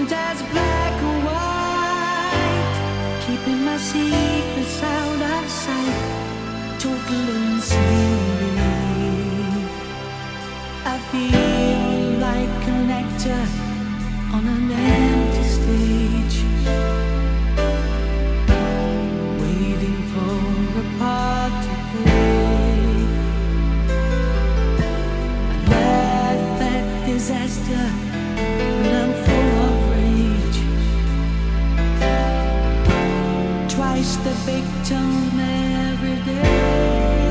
mind as black and white, keeping my secrets out of sight, total insanity. I feel like an actor on an empty stage, waiting for a part to play. I laugh at disaster, but I'm full of rage. Twice the victim every day.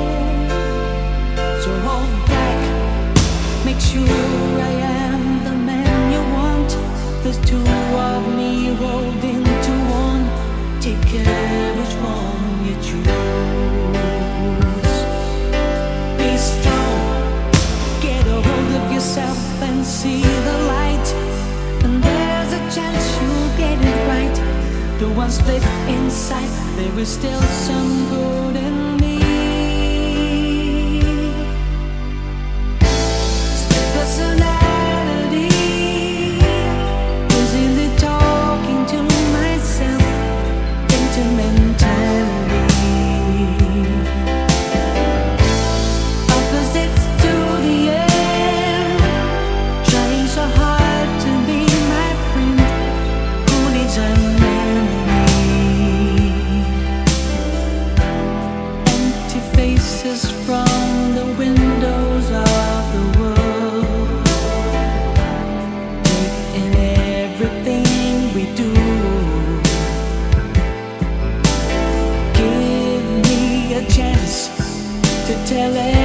So hold back, make sure I am the man you want. There's two of me holding to one. Take care which one you choose. Be strong, get a hold of yourself and see the light. And there's a chance you'll get it right. The one split inside, there is still some good in me. Personality, busily talking to myself, sentimentality. Opposites to the end, trying so hard to be my friend. Who needs an enemy? Empty faces from the windows of the world, in everything we do. Give me a chance to tell it.